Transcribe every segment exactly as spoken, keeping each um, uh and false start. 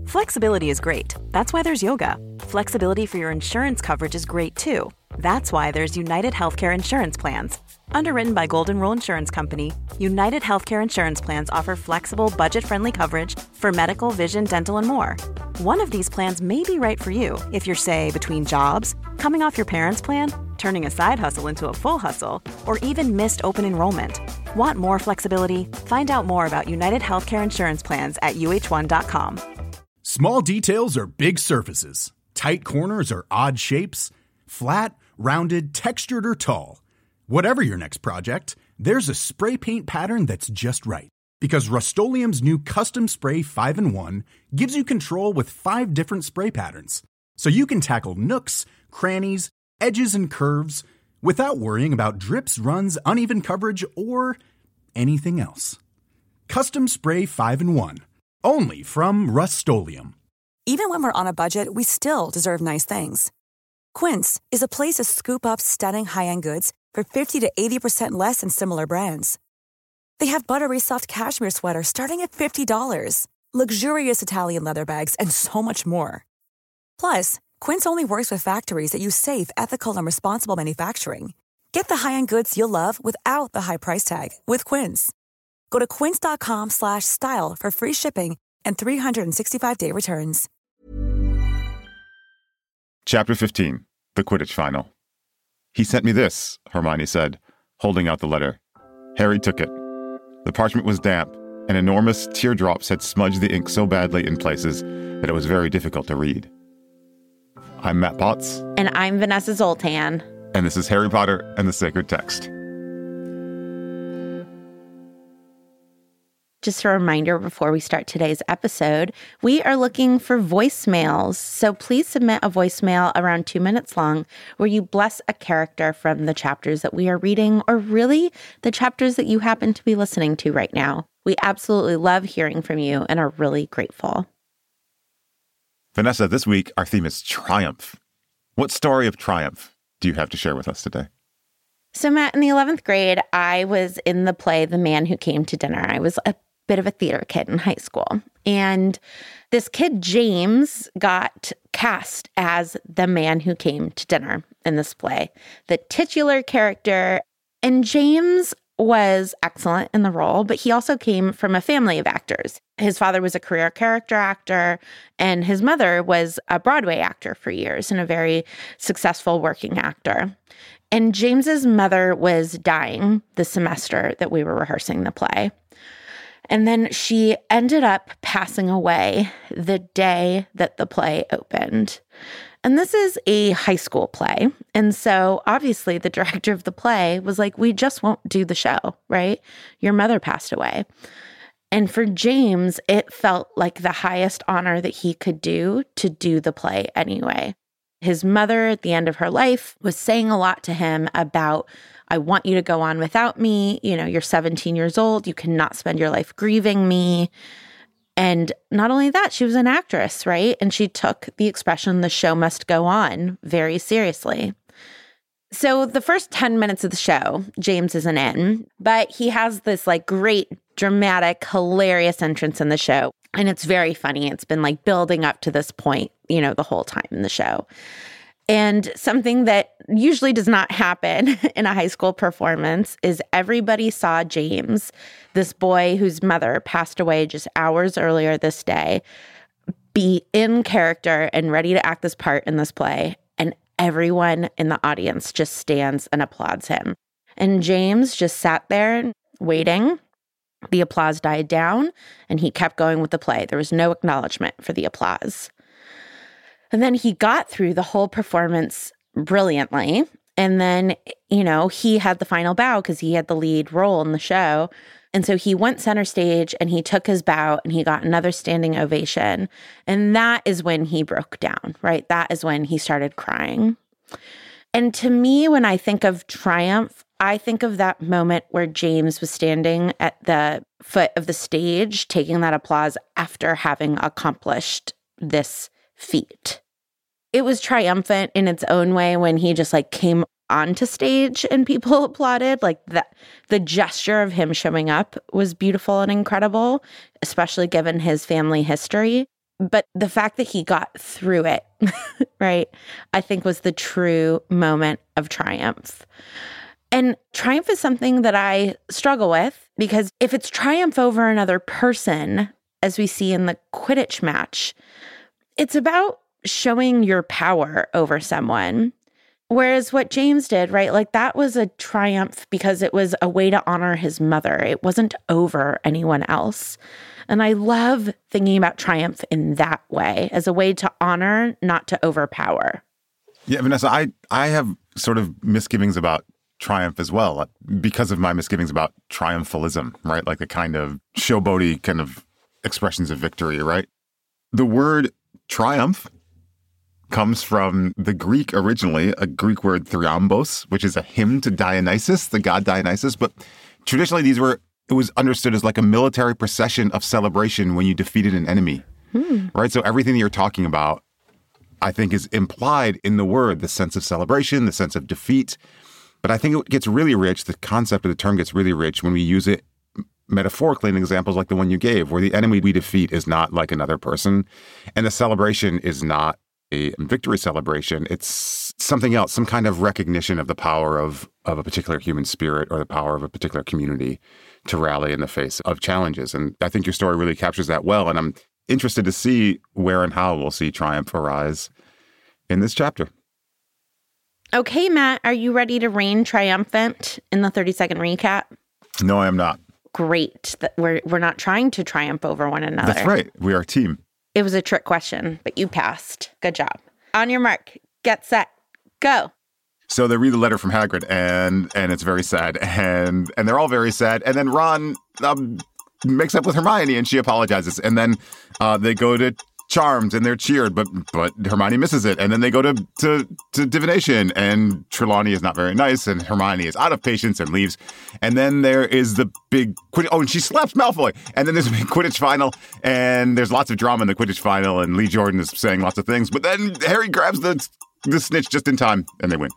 Flexibility is great. That's why there's yoga. Flexibility for your insurance coverage is great too. That's why there's United Healthcare Insurance Plans. Underwritten by Golden Rule Insurance Company, United Healthcare Insurance Plans offer flexible, budget-friendly coverage for medical, vision, dental, and more. One of these plans may be right for you if you're, say, between jobs, coming off your parents' plan, turning a side hustle into a full hustle, or even missed open enrollment. Want more flexibility? Find out more about United Healthcare Insurance Plans at U H one dot com. Small details are big surfaces. Tight corners are odd shapes. Flat, rounded, textured, or tall. Whatever your next project, there's a spray paint pattern that's just right. Because Rust-Oleum's new Custom Spray five in one gives you control with five different spray patterns. So you can tackle nooks, crannies, edges, and curves without worrying about drips, runs, uneven coverage, or anything else. Custom Spray five in one. Only from Rust-Oleum. Even when we're on a budget, we still deserve nice things. Quince is a place to scoop up stunning high-end goods for fifty to eighty percent less than similar brands. They have buttery soft cashmere sweaters starting at fifty dollars, luxurious Italian leather bags, and so much more. Plus, Quince only works with factories that use safe, ethical, and responsible manufacturing. Get the high-end goods you'll love without the high price tag with Quince. Go to quince.com slash style for free shipping and three sixty-five day returns. Chapter fifteen, The Quidditch Final. "He sent me this," Hermione said, holding out the letter. Harry took it. The parchment was damp, and enormous teardrops had smudged the ink so badly in places that it was very difficult to read. I'm Matt Potts. And I'm Vanessa Zoltan. And this is Harry Potter and the Sacred Text. Just a reminder before we start today's episode, we are looking for voicemails. So please submit a voicemail around two minutes long where you bless a character from the chapters that we are reading, or really the chapters that you happen to be listening to right now. We absolutely love hearing from you and are really grateful. Vanessa, this week our theme is triumph. What story of triumph do you have to share with us today? So Matt, in the eleventh grade, I was in the play The Man Who Came to Dinner. I was a bit of a theater kid in high school. And this kid, James, got cast as the man who came to dinner in this play, the titular character. And James was excellent in the role, but he also came from a family of actors. His father was a career character actor, and his mother was a Broadway actor for years and a very successful working actor. And James's mother was dying the semester that we were rehearsing the play. And then she ended up passing away the day that the play opened. And this is a high school play. And so obviously the director of the play was like, we just won't do the show, right? Your mother passed away. And for James, it felt like the highest honor that he could do to do the play anyway. His mother, at the end of her life, was saying a lot to him about, I want you to go on without me. You know, you're seventeen years old. You cannot spend your life grieving me. And not only that, she was an actress, right? And she took the expression, the show must go on, very seriously. So the first ten minutes of the show, James isn't in, but he has this like great, dramatic, hilarious entrance in the show. And it's very funny. It's been like building up to this point, you know, the whole time in the show. And something that usually does not happen in a high school performance is everybody saw James, this boy whose mother passed away just hours earlier this day, be in character and ready to act this part in this play. And everyone in the audience just stands and applauds him. And James just sat there waiting. The applause died down, and he kept going with the play. There was no acknowledgement for the applause. And then he got through the whole performance brilliantly. And then, you know, he had the final bow because he had the lead role in the show. And so he went center stage and he took his bow and he got another standing ovation. And that is when he broke down, right? That is when he started crying. And to me, when I think of triumph, I think of that moment where James was standing at the foot of the stage, taking that applause after having accomplished this feat. It was triumphant in its own way when he just like came onto stage and people applauded. Like that, the gesture of him showing up was beautiful and incredible, especially given his family history. But the fact that he got through it, right, I think was the true moment of triumph. And triumph is something that I struggle with because if it's triumph over another person, as we see in the Quidditch match, it's about showing your power over someone. Whereas what James did, right, like that was a triumph because it was a way to honor his mother. It wasn't over anyone else. And I love thinking about triumph in that way, as a way to honor, not to overpower. Yeah, Vanessa, I, I have sort of misgivings about triumph as well, because of my misgivings about triumphalism, right? Like the kind of showboaty kind of expressions of victory, right? The word triumph comes from the Greek originally, a Greek word thriambos, which is a hymn to Dionysus, the god Dionysus. But traditionally, these were it was understood as like a military procession of celebration when you defeated an enemy, hmm. right? So everything that you're talking about, I think, is implied in the word, the sense of celebration, the sense of defeat. But I think it gets really rich, the concept of the term gets really rich when we use it metaphorically in examples like the one you gave, where the enemy we defeat is not like another person, and the celebration is not a victory celebration. It's something else, some kind of recognition of the power of, of a particular human spirit or the power of a particular community to rally in the face of challenges. And I think your story really captures that well. And I'm interested to see where and how we'll see triumph arise in this chapter. Okay, Matt, are you ready to reign triumphant in the thirty-second recap? No, I am not. Great. That we're we're not trying to triumph over one another. That's right. We are a team. It was a trick question, but you passed. Good job. On your mark, get set, go. So they read the letter from Hagrid, and and it's very sad, and and they're all very sad. And then Ron um, makes up with Hermione, and she apologizes. And then uh, they go to Charms, and they're cheered, but but Hermione misses it. And then they go to, to, to Divination, and Trelawney is not very nice, and Hermione is out of patience and leaves. And then there is the big Quidditch. Oh, and she slaps Malfoy. And then there's a big Quidditch final, and there's lots of drama in the Quidditch final, and Lee Jordan is saying lots of things. But then Harry grabs the the snitch just in time, and they win.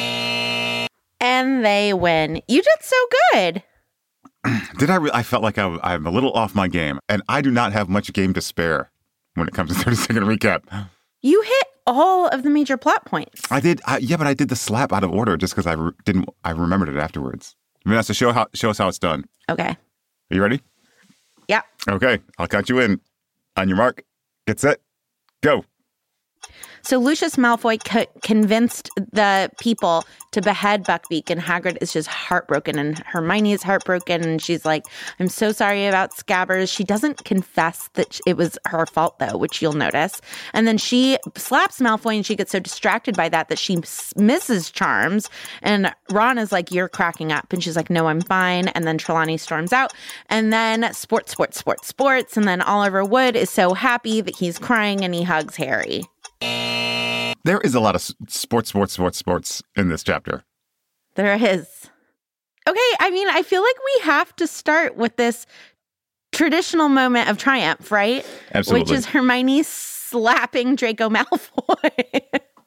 And they win. You did so good. Did I? Re- I felt like I, I'm a little off my game, and I do not have much game to spare when it comes to thirty-second recap. You hit all of the major plot points. I did. I, yeah, but I did the slap out of order just because I re- didn't. I remembered it afterwards. Vanessa, show how show us how it's done. Okay. Are you ready? Yeah. Okay. I'll count you in. On your mark, get set, go. So Lucius Malfoy co- convinced the people to behead Buckbeak, and Hagrid is just heartbroken, and Hermione is heartbroken, and she's like, I'm so sorry about Scabbers. She doesn't confess that it was her fault, though, which you'll notice. And then she slaps Malfoy, and she gets so distracted by that that she misses Charms, and Ron is like, you're cracking up, and she's like, no, I'm fine. And then Trelawney storms out, and then sports, sports, sports, sports, and then Oliver Wood is so happy that he's crying, and he hugs Harry. There is a lot of sports, sports, sports, sports in this chapter. There is. Okay, I mean, I feel like we have to start with this traditional moment of triumph, right? Absolutely. Which is Hermione slapping Draco Malfoy.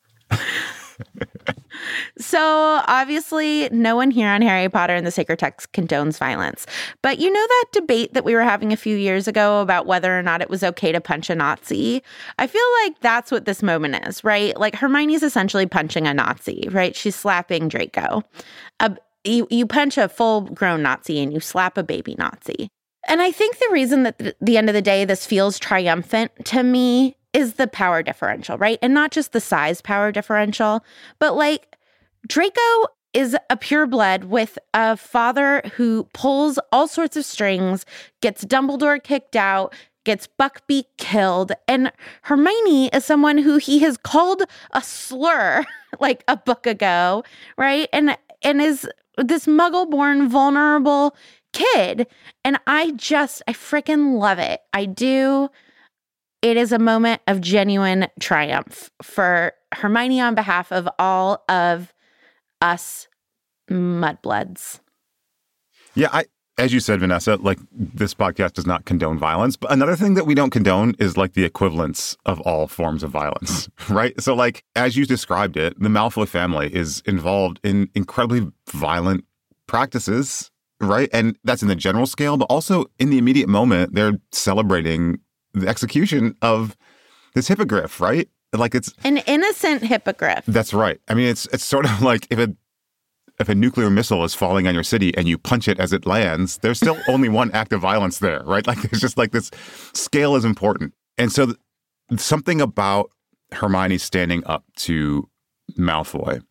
So obviously no one here on Harry Potter and the Sacred Text condones violence. But you know that debate that we were having a few years ago about whether or not it was okay to punch a Nazi? I feel like that's what this moment is, right? Like Hermione's essentially punching a Nazi, right? She's slapping Draco. Uh, you, you punch a full-grown Nazi and you slap a baby Nazi. And I think the reason that at the end of the day this feels triumphant to me is the power differential, right? And not just the size power differential, but like Draco is a pureblood with a father who pulls all sorts of strings, gets Dumbledore kicked out, gets Buckbeak killed, and Hermione is someone who he has called a slur like a book ago, right? And and is this muggle-born vulnerable kid. And I just, I freaking love it. I do. It is a moment of genuine triumph for Hermione on behalf of all of us mudbloods. Yeah, I, as you said, Vanessa, like this podcast does not condone violence. But another thing that we don't condone is like the equivalence of all forms of violence, right? So like, as you described it, the Malfoy family is involved in incredibly violent practices, right? And that's in the general scale, but also in the immediate moment, they're celebrating the execution of this hippogriff, right? Like it's an innocent hippogriff. That's right. I mean, it's it's sort of like if a if a nuclear missile is falling on your city and you punch it as it lands, there's still only one act of violence there, right? Like it's just like this scale is important. And so th- something about Hermione standing up to Malfoy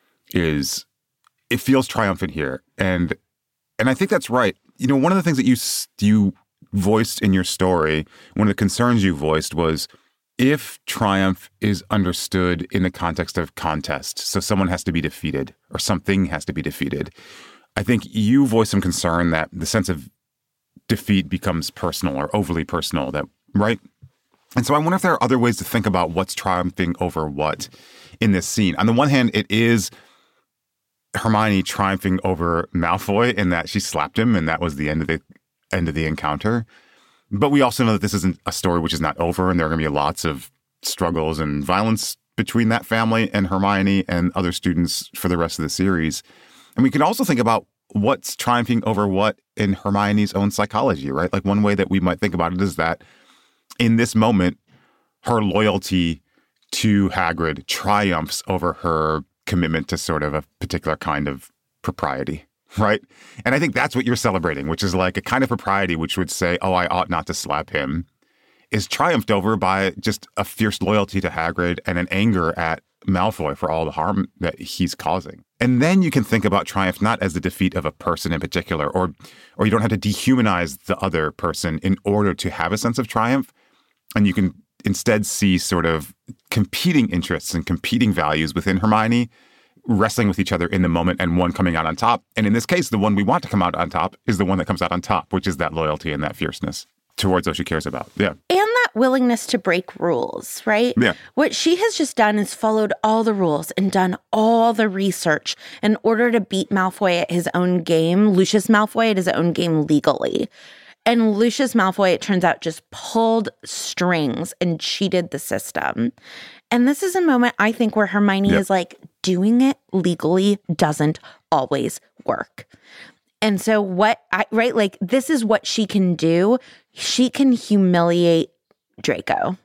is it feels triumphant here. And and I think that's right. You know, one of the things that you you voiced in your story, one of the concerns you voiced was if triumph is understood in the context of contest, so someone has to be defeated or something has to be defeated, I think you voiced some concern that the sense of defeat becomes personal or overly personal, that right? And so I wonder if there are other ways to think about what's triumphing over what in this scene. On the one hand, it is Hermione triumphing over Malfoy in that she slapped him and that was the end of the end of the encounter. But we also know that this isn't a story which is not over, and there are going to be lots of struggles and violence between that family and Hermione and other students for the rest of the series. And we can also think about what's triumphing over what in Hermione's own psychology, right? Like one way that we might think about it is that in this moment, her loyalty to Hagrid triumphs over her commitment to sort of a particular kind of propriety. Right. And I think that's what you're celebrating, which is like a kind of propriety which would say, oh, I ought not to slap him, is triumphed over by just a fierce loyalty to Hagrid and an anger at Malfoy for all the harm that he's causing. And then you can think about triumph not as the defeat of a person in particular, or or you don't have to dehumanize the other person in order to have a sense of triumph. And you can instead see sort of competing interests and competing values within Hermione wrestling with each other in the moment and one coming out on top. And in this case, the one we want to come out on top is the one that comes out on top, which is that loyalty and that fierceness towards what she cares about. Yeah. And that willingness to break rules, right? Yeah. What she has just done is followed all the rules and done all the research in order to beat Malfoy at his own game, Lucius Malfoy at his own game legally. And Lucius Malfoy, it turns out, just pulled strings and cheated the system. And this is a moment, I think, where Hermione yep. is like, doing it legally doesn't always work. And so what, I, right, like this is what she can do. She can humiliate Draco.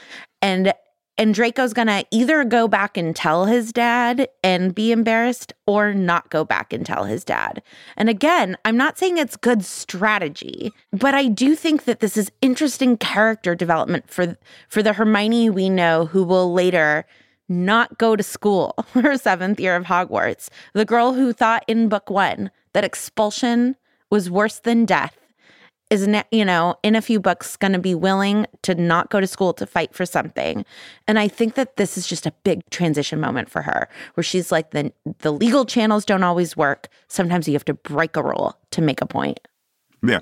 And and Draco's going to either go back and tell his dad and be embarrassed or not go back and tell his dad. And again, I'm not saying it's good strategy, but I do think that this is interesting character development for, for the Hermione we know who will later not go to school for her seventh year of Hogwarts. The girl who thought in book one that expulsion was worse than death is, you know, in a few books going to be willing to not go to school to fight for something. And I think that this is just a big transition moment for her where she's like, the, the legal channels don't always work. Sometimes you have to break a rule to make a point. Yeah.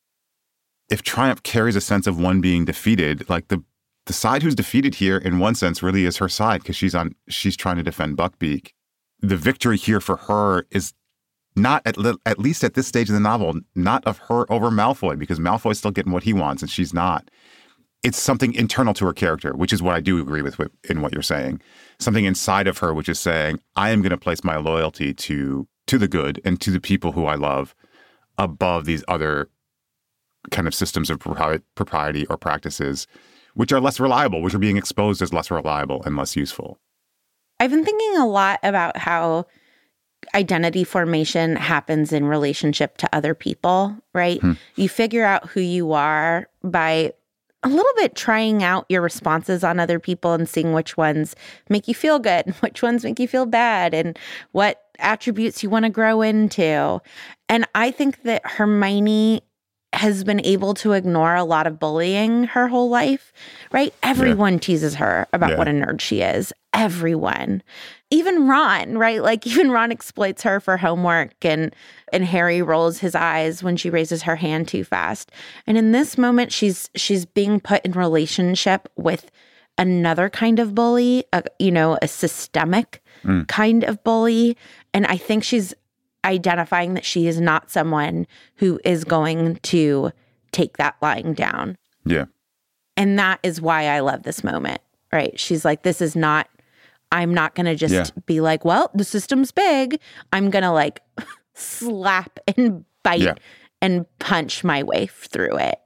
If triumph carries a sense of one being defeated, like the The side who's defeated here, in one sense, really is her side because she's on. She's trying to defend Buckbeak. The victory here for her is not, at, le- at least at this stage of the novel, not of her over Malfoy, because Malfoy's still getting what he wants and she's not. It's something internal to her character, which is what I do agree with in what you're saying. Something inside of her, which is saying, I am going to place my loyalty to to the good and to the people who I love above these other kind of systems of propri- propriety or practices, which are less reliable, which are being exposed as less reliable and less useful. I've been thinking a lot about how identity formation happens in relationship to other people, right? Hmm. You figure out who you are by a little bit trying out your responses on other people and seeing which ones make you feel good and which ones make you feel bad and what attributes you want to grow into. And I think that Hermione has been able to ignore a lot of bullying her whole life, right? Everyone yeah. teases her about yeah. what a nerd she is. Everyone. Even Ron, right? Like even Ron exploits her for homework and and Harry rolls his eyes when she raises her hand too fast. And in this moment, she's she's being put in relationship with another kind of bully, a, you know, a systemic mm. kind of bully. And I think she's identifying that she is not someone who is going to take that lying down. Yeah. And that is why I love this moment, right? She's like, this is not, I'm not going to just yeah. be like, well, the system's big. I'm going to like slap and bite yeah. and punch my way through it.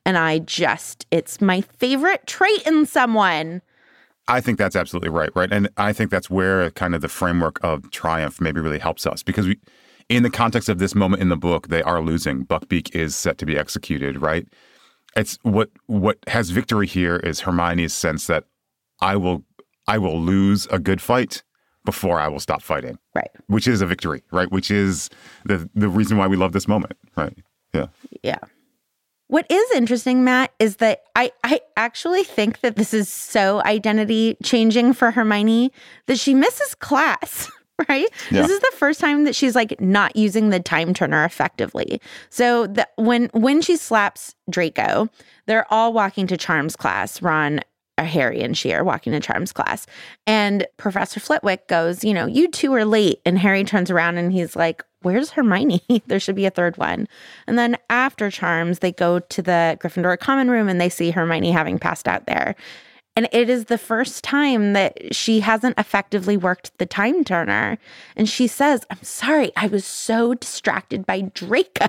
And I just, it's my favorite trait in someone. I think that's absolutely right, right? And I think that's where kind of the framework of triumph maybe really helps us, because we, in the context of this moment in the book, they are losing. Buckbeak is set to be executed, right? It's what what has victory here is Hermione's sense that I will I will lose a good fight before I will stop fighting. Right. Which is a victory, right? Which is the the reason why we love this moment, right? Yeah. Yeah. What is interesting, Matt, is that I, I actually think that this is so identity changing for Hermione that she misses class, right? Yeah. This is the first time that she's like not using the time turner effectively. So the, when when she slaps Draco, they're all walking to Charms class. Ron, Harry, and she are walking to Charms class. And Professor Flitwick goes, you know, you two are late. And Harry turns around and he's like, where's Hermione? There should be a third one. And then after Charms, they go to the Gryffindor common room and they see Hermione having passed out there. And it is the first time that she hasn't effectively worked the time turner. And she says, I'm sorry, I was so distracted by Draco.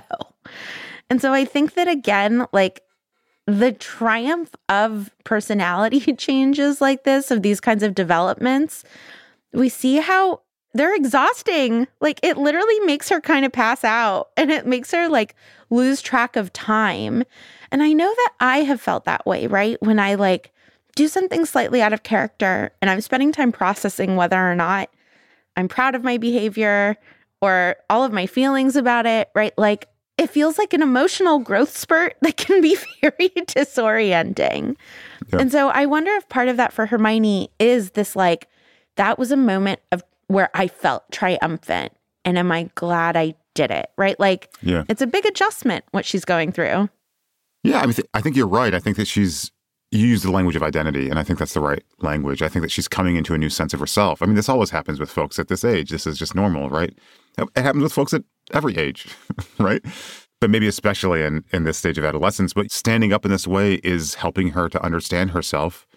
And so I think that, again, like the triumph of personality changes like this, of these kinds of developments, we see how they're exhausting. Like it literally makes her kind of pass out, and it makes her like lose track of time. And I know that I have felt that way, right? When I like do something slightly out of character and I'm spending time processing whether or not I'm proud of my behavior or all of my feelings about it, right? Like it feels like an emotional growth spurt that can be very disorienting. Yeah. And so I wonder if part of that for Hermione is this like, that was a moment of where I felt triumphant, and am I glad I did it, right? Like, yeah. It's a big adjustment what she's going through. Yeah, I mean, th- I think you're right. I think that she's used the language of identity, and I think that's the right language. I think that she's coming into a new sense of herself. I mean, this always happens with folks at this age. This is just normal, right? It happens with folks at every age, right? But maybe especially in, in this stage of adolescence. But standing up in this way is helping her to understand herself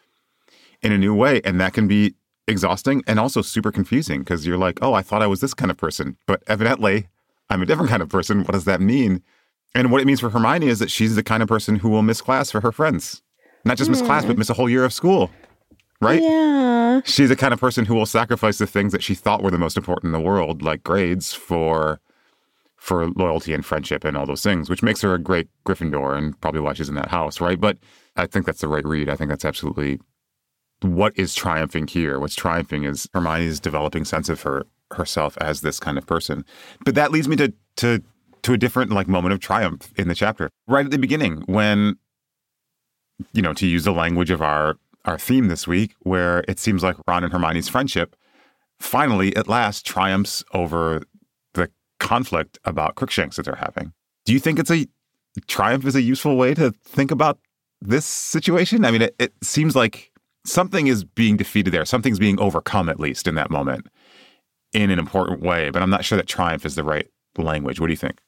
in a new way, and that can be exhausting and also super confusing because you're like, oh, I thought I was this kind of person, but evidently I'm a different kind of person. What does that mean? And what it means for Hermione is that she's the kind of person who will miss class for her friends. Not just miss mm. class, but miss a whole year of school, right? Yeah. She's the kind of person who will sacrifice the things that she thought were the most important in the world, like grades, for for loyalty and friendship and all those things, which makes her a great Gryffindor and probably why she's in that house, right? But I think that's the right read. I think that's absolutely what is triumphing here. What's triumphing is Hermione's developing sense of her herself as this kind of person. But that leads me to to to a different like moment of triumph in the chapter. Right at the beginning, when, you know, to use the language of our our theme this week, where it seems like Ron and Hermione's friendship finally at last triumphs over the conflict about Crookshanks that they're having. Do you think it's a triumph is a useful way to think about this situation? I mean, it, it seems like something is being defeated there. Something's being overcome, at least in that moment, in an important way. But I'm not sure that triumph is the right language. What do you think?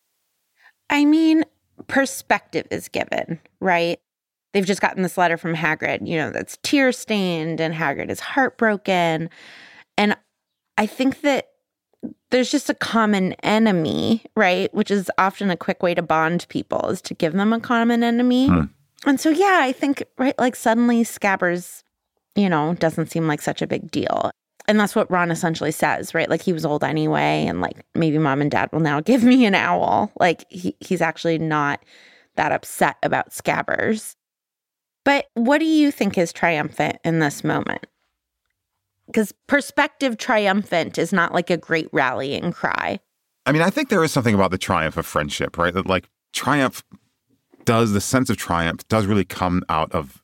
I mean, perspective is given, right? They've just gotten this letter from Hagrid, you know, that's tear-stained, and Hagrid is heartbroken. And I think that there's just a common enemy, right? Which is often a quick way to bond people, is to give them a common enemy. Hmm. And so, yeah, I think, right, like suddenly Scabbers, you know, doesn't seem like such a big deal. And that's what Ron essentially says, right? Like he was old anyway, and like maybe mom and dad will now give me an owl. Like he, he's actually not that upset about Scabbers. But what do you think is triumphant in this moment? Because perspective triumphant is not like a great rallying cry. I mean, I think there is something about the triumph of friendship, right? That like triumph does, the sense of triumph does really come out of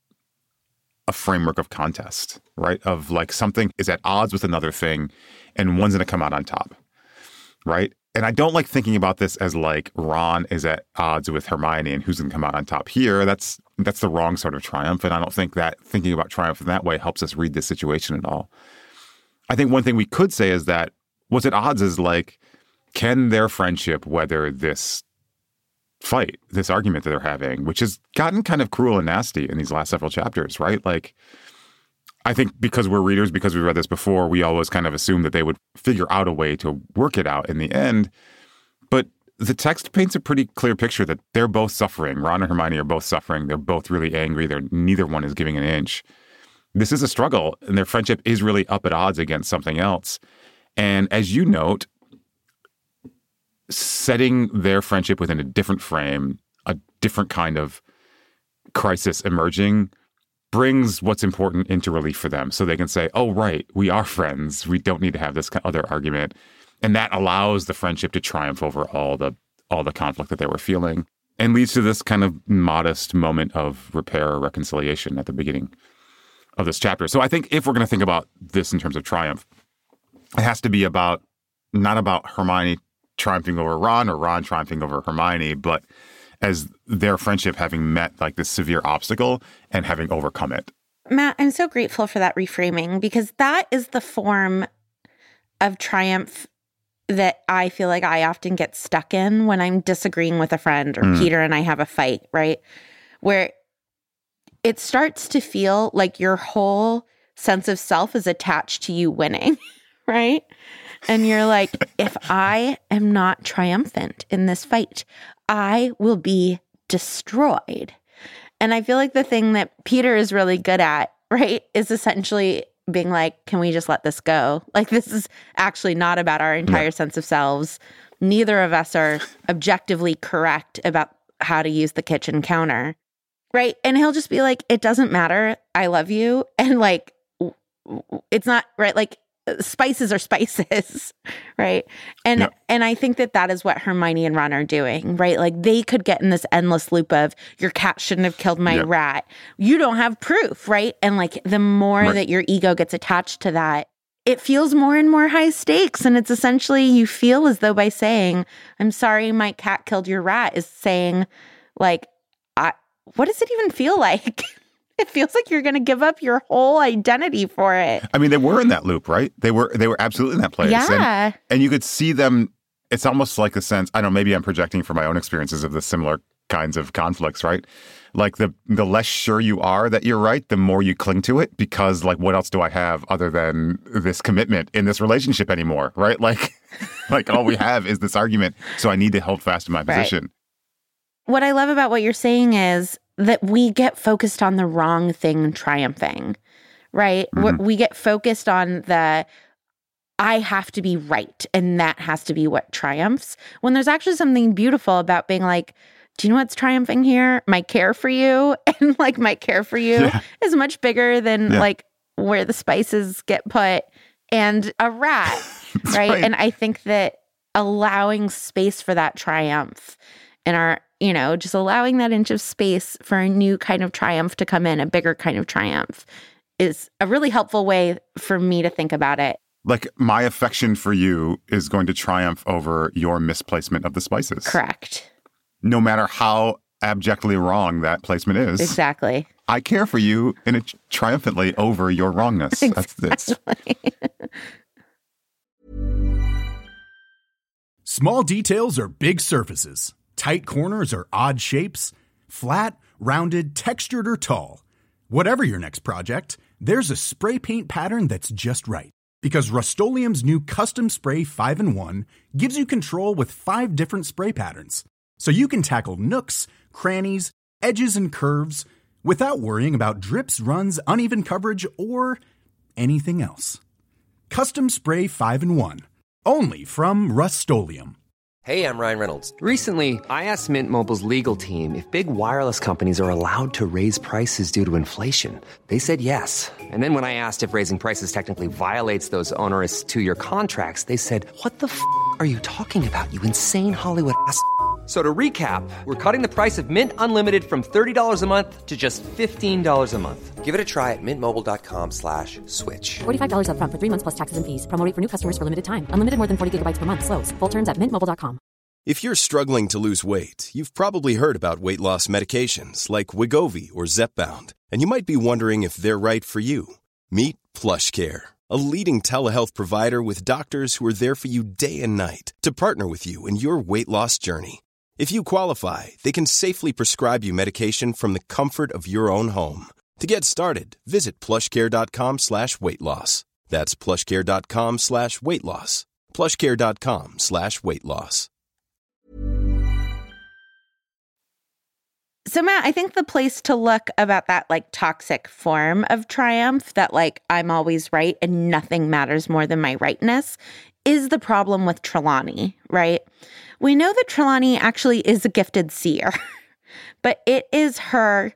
a framework of contest, right? Of like something is at odds with another thing and one's going to come out on top, right? And I don't like thinking about this as like Ron is at odds with Hermione and who's going to come out on top here. That's that's the wrong sort of triumph. And I don't think that thinking about triumph in that way helps us read this situation at all. I think one thing we could say is that what's at odds is like, can their friendship weather this fight, this argument that they're having, which has gotten kind of cruel and nasty in these last several chapters, right? Like, I think because we're readers, because we read this before, we always kind of assume that they would figure out a way to work it out in the end. But the text paints a pretty clear picture that they're both suffering. Ron and Hermione are both suffering. They're both really angry. They're neither one is giving an inch. This is a struggle, and their friendship is really up at odds against something else. And as you note, setting their friendship within a different frame, a different kind of crisis emerging, brings what's important into relief for them. So they can say, oh, right, we are friends. We don't need to have this other argument. And that allows the friendship to triumph over all the all the conflict that they were feeling, and leads to this kind of modest moment of repair or reconciliation at the beginning of this chapter. So I think if we're going to think about this in terms of triumph, it has to be about, not about Hermione triumphing over Ron or Ron triumphing over Hermione, but as their friendship having met like this severe obstacle and having overcome it. Matt, I'm so grateful for that reframing, because that is the form of triumph that I feel like I often get stuck in when I'm disagreeing with a friend, or mm. Peter and I have a fight, right? Where it starts to feel like your whole sense of self is attached to you winning, right? And you're like, if I am not triumphant in this fight, I will be destroyed. And I feel like the thing that Peter is really good at, right, is essentially being like, can we just let this go? Like, this is actually not about our entire yeah. sense of selves. Neither of us are objectively correct about how to use the kitchen counter, right? And he'll just be like, it doesn't matter. I love you. And like, it's not, right? Like, spices are spices, right? And yep. and I think that that is what Hermione and Ron are doing, right? Like, they could get in this endless loop of, your cat shouldn't have killed my yep. rat. You don't have proof, right? And like, the more right. that your ego gets attached to that, it feels more and more high stakes. And it's essentially, you feel as though by saying, I'm sorry my cat killed your rat, is saying like, I, what does it even feel like? It feels like you're going to give up your whole identity for it. I mean, they were in that loop, right? They were they were absolutely in that place. Yeah. And, and you could see them, it's almost like a sense, I don't know, maybe I'm projecting from my own experiences of the similar kinds of conflicts, right? Like the the less sure you are that you're right, the more you cling to it, because like, what else do I have other than this commitment in this relationship anymore, right? Like, like all we have is this argument, so I need to hold fast to my position. Right. What I love about what you're saying is that we get focused on the wrong thing triumphing, right? Mm-hmm. We get focused on the, I have to be right, and that has to be what triumphs, when there's actually something beautiful about being like, do you know what's triumphing here? My care for you. And like, my care for you yeah. is much bigger than yeah. like where the spices get put and a rat, right? right? And I think that allowing space for that triumph in our, you know, just allowing that inch of space for a new kind of triumph to come in, a bigger kind of triumph, is a really helpful way for me to think about it. Like, my affection for you is going to triumph over your misplacement of the spices. Correct. No matter how abjectly wrong that placement is. Exactly. I care for you in a triumphantly over your wrongness. Exactly. That's this. Small details are big surfaces. Tight corners are odd shapes. Flat, rounded, textured, or tall. Whatever your next project, there's a spray paint pattern that's just right. Because Rust-Oleum's new Custom Spray five in one gives you control with five different spray patterns. So you can tackle nooks, crannies, edges, and curves without worrying about drips, runs, uneven coverage, or anything else. Custom Spray five in one. Only from Rust-Oleum. Hey, I'm Ryan Reynolds. Recently, I asked Mint Mobile's legal team if big wireless companies are allowed to raise prices due to inflation. They said yes. And then when I asked if raising prices technically violates those onerous two-year contracts, they said, what the f*** are you talking about, you insane Hollywood ass f- So to recap, we're cutting the price of Mint Unlimited from thirty dollars a month to just fifteen dollars a month. Give it a try at mintmobile.com slash switch. forty-five dollars up front for three months plus taxes and fees. Promo rate for new customers for limited time. Unlimited more than forty gigabytes per month. Slows full terms at mint mobile dot com. If you're struggling to lose weight, you've probably heard about weight loss medications like Wegovy or Zepbound, and you might be wondering if they're right for you. Meet PlushCare, a leading telehealth provider with doctors who are there for you day and night to partner with you in your weight loss journey. If you qualify, they can safely prescribe you medication from the comfort of your own home. To get started, visit plushcare.com slash weight loss. That's plushcare.com slash weight loss. plushcare.com slash weight loss. So, Matt, I think the place to look about that like toxic form of triumph, that like I'm always right and nothing matters more than my rightness, is the problem with Trelawney, right? We know that Trelawney actually is a gifted seer, but it is her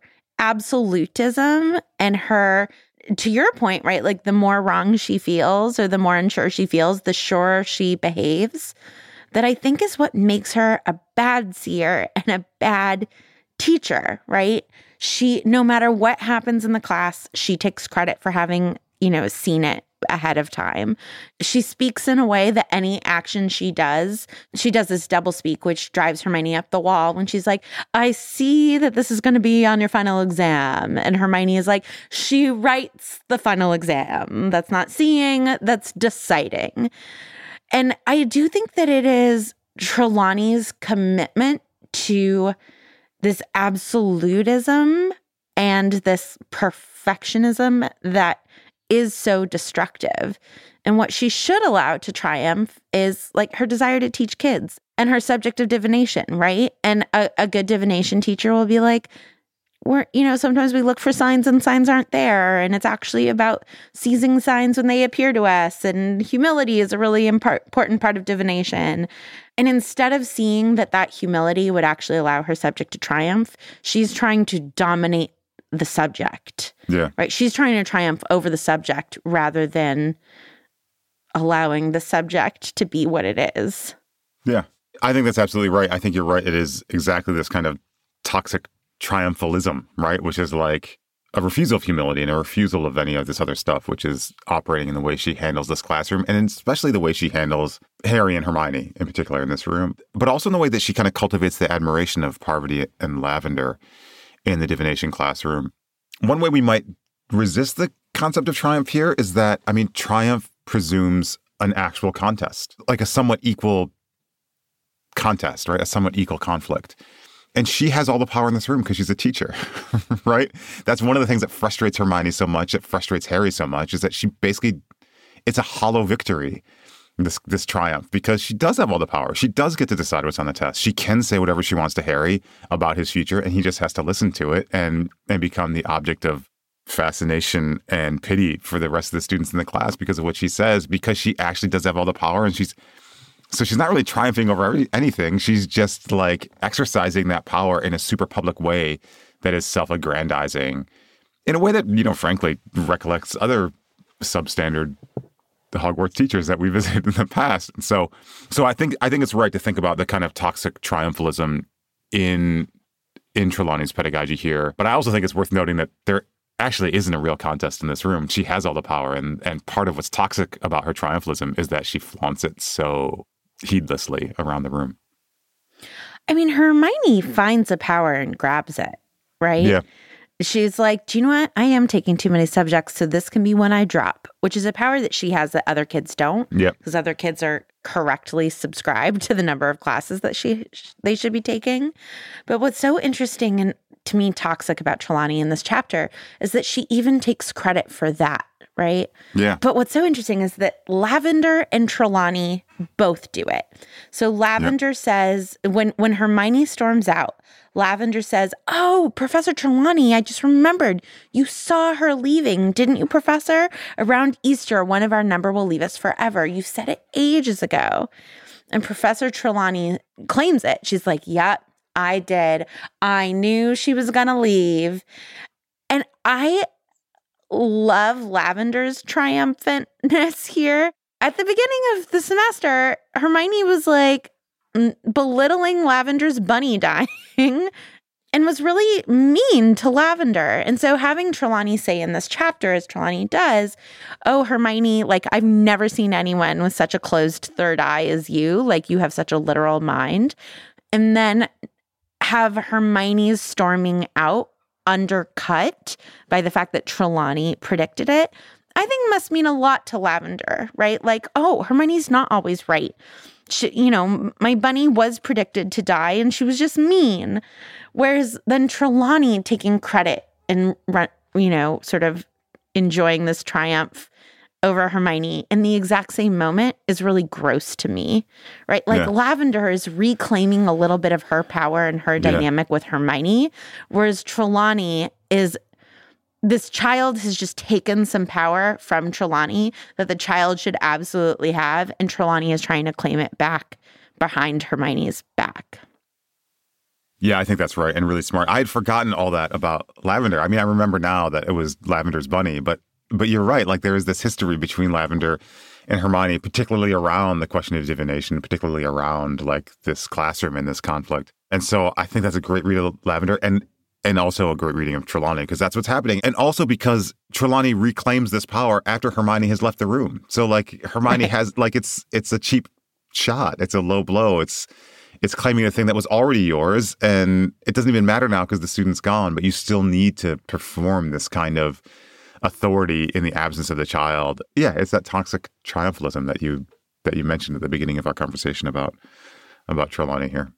absolutism and her, to your point, right? Like the more wrong she feels or the more unsure she feels, the surer she behaves, that I think is what makes her a bad seer and a bad teacher, right? She, no matter what happens in the class, she takes credit for having, you know, seen it ahead of time. She speaks in a way that any action she does, she does this double speak, which drives Hermione up the wall when she's like, I see that this is going to be on your final exam. And Hermione is like, she writes the final exam. That's not seeing, that's deciding. And I do think that it is Trelawney's commitment to this absolutism and this perfectionism that is so destructive. And what she should allow to triumph is like her desire to teach kids and her subject of divination, right? And a, a good divination teacher will be like, we're, you know, sometimes we look for signs and signs aren't there. And it's actually about seizing signs when they appear to us. And humility is a really impar- important part of divination. And instead of seeing that that humility would actually allow her subject to triumph, she's trying to dominate the subject. Yeah. Right. She's trying to triumph over the subject rather than allowing the subject to be what it is. Yeah. I think that's absolutely right. I think you're right. It is exactly this kind of toxic triumphalism, right? Which is like a refusal of humility and a refusal of any of this other stuff, which is operating in the way she handles this classroom, and especially the way she handles Harry and Hermione in particular in this room, but also in the way that she kind of cultivates the admiration of Parvati and Lavender in the divination classroom. One way we might resist the concept of triumph here is that, I mean, triumph presumes an actual contest, like a somewhat equal contest, right? A somewhat equal conflict. And she has all the power in this room because she's a teacher, right? That's one of the things that frustrates Hermione so much, that frustrates Harry so much, is that she basically, it's a hollow victory, this this triumph, because she does have all the power. She does get to decide what's on the test. She can say whatever she wants to Harry about his future, and he just has to listen to it and, and become the object of fascination and pity for the rest of the students in the class because of what she says, because she actually does have all the power, and she's So she's not really triumphing over every, anything. She's just like exercising that power in a super public way that is self-aggrandizing in a way that, you know, frankly, recollects other substandard Hogwarts teachers that we visited in the past. And so, so I think I think it's right to think about the kind of toxic triumphalism in in Trelawney's pedagogy here. But I also think it's worth noting that there actually isn't a real contest in this room. She has all the power, and and part of what's toxic about her triumphalism is that she flaunts it so heedlessly around the room. I mean, Hermione finds a power and grabs it, right? Yeah. She's like, do you know what? I am taking too many subjects, so this can be one I drop, which is a power that she has that other kids don't. Yeah. Because other kids are correctly subscribed to the number of classes that she they should be taking. But what's so interesting and to me toxic about Trelawney in this chapter is that she even takes credit for that, right? Yeah. But what's so interesting is that Lavender and Trelawney both do it. So Lavender yep. says, when, when Hermione storms out, Lavender says, oh, Professor Trelawney, I just remembered. You saw her leaving, didn't you, Professor? Around Easter, one of our number will leave us forever. You said it ages ago. And Professor Trelawney claims it. She's like, yep, I did. I knew she was going to leave. And I love Lavender's triumphantness here. At the beginning of the semester, Hermione was like belittling Lavender's bunny dying and was really mean to Lavender. And so having Trelawney say in this chapter, as Trelawney does, oh, Hermione, like, I've never seen anyone with such a closed third eye as you. Like, you have such a literal mind. And then have Hermione's storming out undercut by the fact that Trelawney predicted it, I think must mean a lot to Lavender, right? Like, oh, Hermione's not always right. She, you know, my bunny was predicted to die and she was just mean. Whereas then Trelawney taking credit and, you know, sort of enjoying this triumph over Hermione in the exact same moment is really gross to me, right? Like Yeah. Lavender is reclaiming a little bit of her power and her Yeah. dynamic with Hermione, whereas Trelawney is, this child has just taken some power from Trelawney that the child should absolutely have, and Trelawney is trying to claim it back behind Hermione's back. Yeah, I think that's right and really smart. I had forgotten all that about Lavender. I mean, I remember now that it was Lavender's bunny, but but you're right. Like there is this history between Lavender and Hermione, particularly around the question of divination, particularly around like this classroom and this conflict. And so I think that's a great read of Lavender and and also a great reading of Trelawney because that's what's happening. And also because Trelawney reclaims this power after Hermione has left the room. So like Hermione has like it's it's a cheap shot. It's a low blow. It's It's claiming a thing that was already yours, and it doesn't even matter now because the student's gone, but you still need to perform this kind of authority in the absence of the child. Yeah, it's that toxic triumphalism that you that you mentioned at the beginning of our conversation about, about Trelawney here.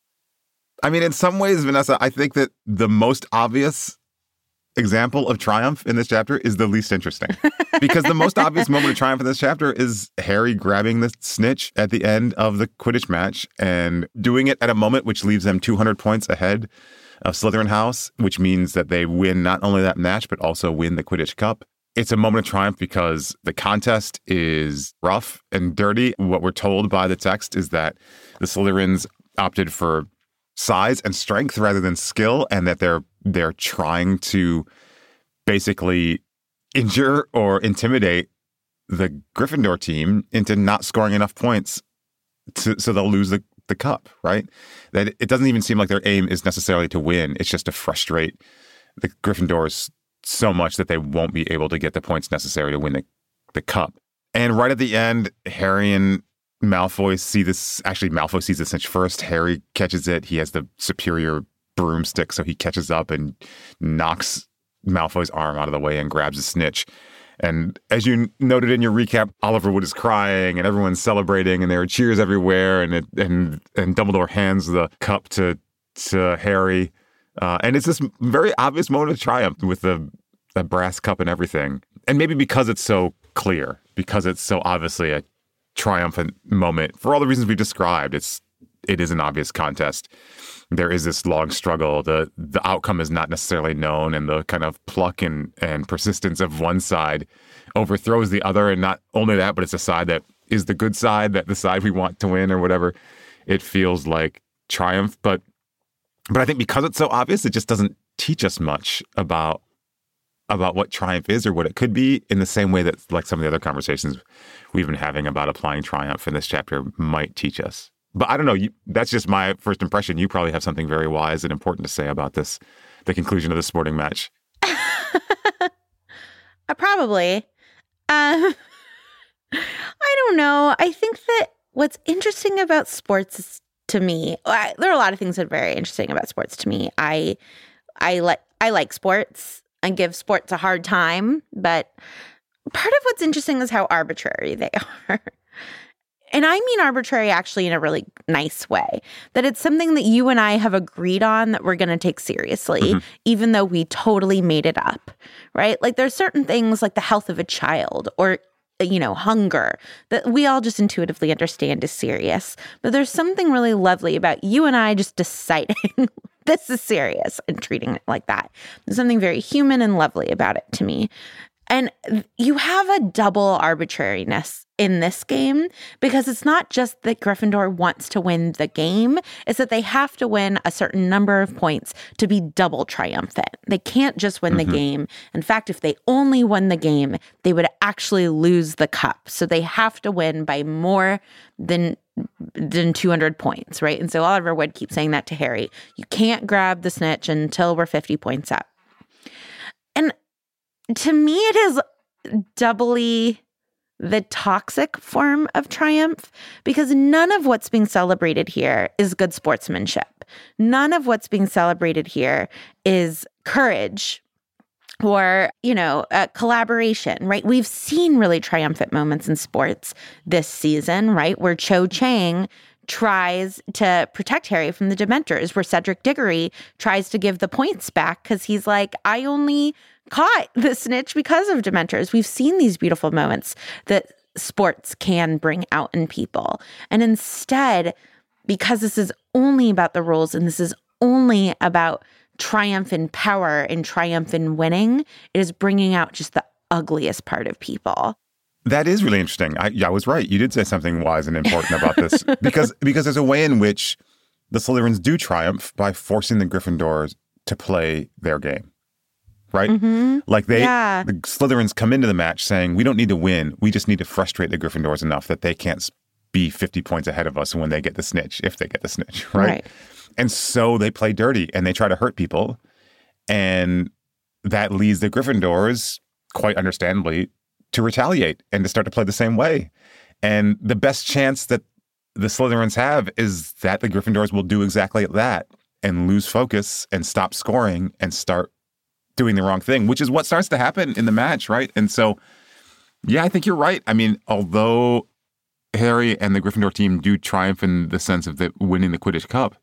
I mean, in some ways, Vanessa, I think that the most obvious example of triumph in this chapter is the least interesting. Because the most obvious moment of triumph in this chapter is Harry grabbing the snitch at the end of the Quidditch match and doing it at a moment which leaves them two hundred points ahead of Slytherin House, which means that they win not only that match, but also win the Quidditch Cup. It's a moment of triumph because the contest is rough and dirty. What we're told by the text is that the Slytherins opted for size and strength rather than skill, and that they're they're trying to basically injure or intimidate the Gryffindor team into not scoring enough points to, so they'll lose the, the cup, right? That it doesn't even seem like their aim is necessarily to win. It's just to frustrate the Gryffindors so much that they won't be able to get the points necessary to win the, the cup. And right at the end, Harry and Malfoy see this. Actually, Malfoy sees the snitch first. Harry catches it. He has the superior broomstick, so he catches up and knocks Malfoy's arm out of the way and grabs a snitch. And as you noted in your recap, Oliver Wood is crying and everyone's celebrating and there are cheers everywhere. And it, and and Dumbledore hands the cup to to Harry, uh, and it's this very obvious moment of triumph with the the brass cup and everything. And maybe because it's so clear, because it's so obviously a triumphant moment for all the reasons we described. It's it is an obvious contest. There is this long struggle. The the outcome is not necessarily known, and the kind of pluck and, and persistence of one side overthrows the other. And not only that, but it's a side that is the good side, that the side we want to win or whatever. It feels like triumph. But but I think because it's so obvious, it just doesn't teach us much about about what triumph is or what it could be, in the same way that like some of the other conversations we've been having about applying triumph in this chapter might teach us. But I don't know, you, that's just my first impression. You probably have something very wise and important to say about this, the conclusion of the sporting match. uh, probably. Um, I don't know. I think that what's interesting about sports is, to me, I, there are a lot of things that are very interesting about sports to me. I, I like I like sports. I give sports a hard time, but part of what's interesting is how arbitrary they are. And I mean arbitrary actually in a really nice way, that it's something that you and I have agreed on that we're going to take seriously, mm-hmm. even though we totally made it up, right? Like there's certain things like the health of a child or, you know, hunger that we all just intuitively understand is serious. But there's something really lovely about you and I just deciding this is serious and treating it like that. There's something very human and lovely about it to me. And you have a double arbitrariness in this game because it's not just that Gryffindor wants to win the game, it's that they have to win a certain number of points to be double triumphant. They can't just win mm-hmm. the game. In fact, if they only won the game, they would actually lose the cup. So they have to win by more than than two hundred points, right? And so Oliver Wood keeps saying that to Harry. You can't grab the snitch until we're fifty points up. And to me, it is doubly the toxic form of triumph because none of what's being celebrated here is good sportsmanship. None of what's being celebrated here is courage or, you know, uh, collaboration, right? We've seen really triumphant moments in sports this season, right? Where Cho Chang tries to protect Harry from the Dementors, where Cedric Diggory tries to give the points back because he's like, I only caught the snitch because of Dementors. We've seen these beautiful moments that sports can bring out in people. And instead, because this is only about the rules and this is only about triumph in power and triumph in winning, it is bringing out just the ugliest part of people. That is really interesting. I, yeah, I was right. You did say something wise and important about this because because there's a way in which the Slytherins do triumph by forcing the Gryffindors to play their game, right? Mm-hmm. Like they, yeah. the Slytherins come into the match saying, we don't need to win. We just need to frustrate the Gryffindors enough that they can't be fifty points ahead of us when they get the snitch, if they get the snitch, right? right. And so they play dirty and they try to hurt people. And that leads the Gryffindors, quite understandably, to retaliate and to start to play the same way. And the best chance that the Slytherins have is that the Gryffindors will do exactly that and lose focus and stop scoring and start doing the wrong thing, which is what starts to happen in the match, right? And so, yeah, I think you're right. I mean, although Harry and the Gryffindor team do triumph in the sense of the, winning the Quidditch Cup,